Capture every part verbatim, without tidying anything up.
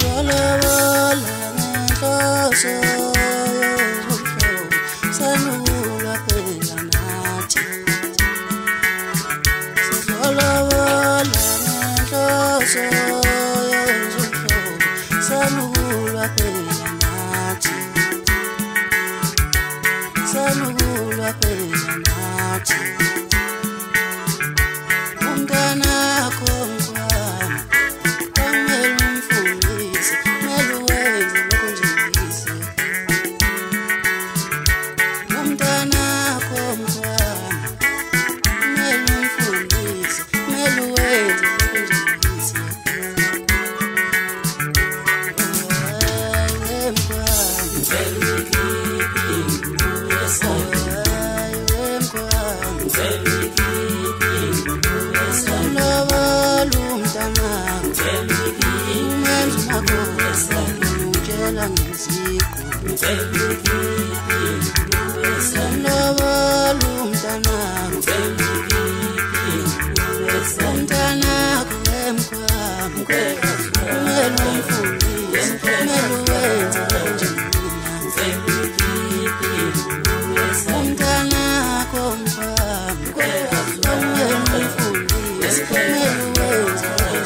Sizolobola ngenhloso sanulwa phela nathi. Sizolobola ngenhloso sanulwa phela nathi. Sanulwa phela nathi. Umntanakho mkwami kwamele umfundise, kumele uwenze lokho njengise. Umntanakho mkwami kumele umfundise, kumele uwenze lokho njengise. Hayi mkwami ngizokutshela ngezikho. Sanlobola umntanakho, umntanakho emkwami kumele umfundise, kumele uwenze umntanakho mkwami kumele umfundise, kumele uwenze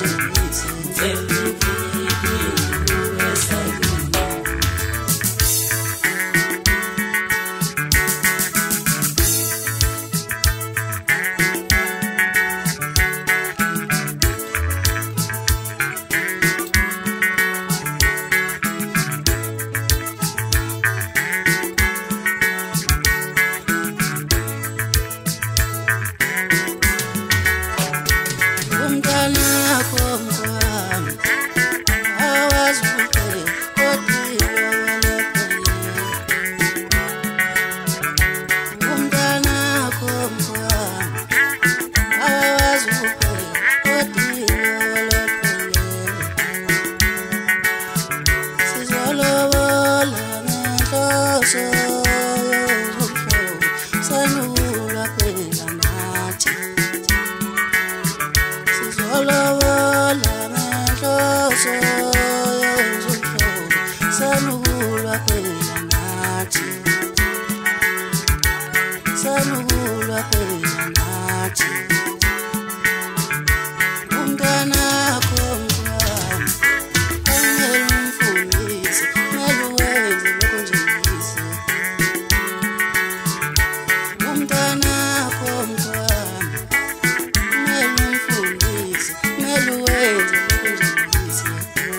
umntanakho mkwami awazi ukupheka kodwa iwelephele. Umntanakho mkwami awazi ukupheka kodwa iwelephele. Sizolobola ngenhloso sanulwa phela nathi. Sizolobola ngenhloso sanulwa phela nathi. Sanulwa phela nathi. Umntanakho mkwami kumele umfundise, kumele uwenze lokho njengise. Umntanakho mkwami kumele umfundise, kumele uwenze lokho njengise.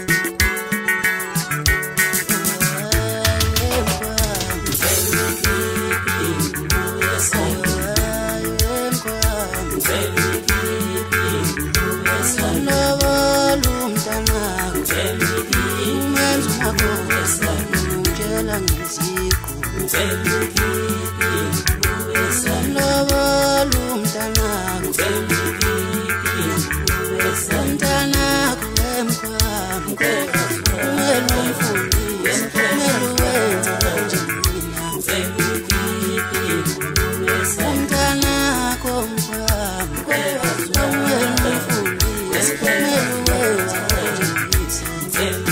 Hayi mkwami sanlobola umntanakho umenze umakhosi ngizokutshela ngezikho. Sanlobola umntanakho, umntanakho emkwami kumele umfundise, kumele uwenze umntanakho mkwami kumele umfundise, kumele uwenze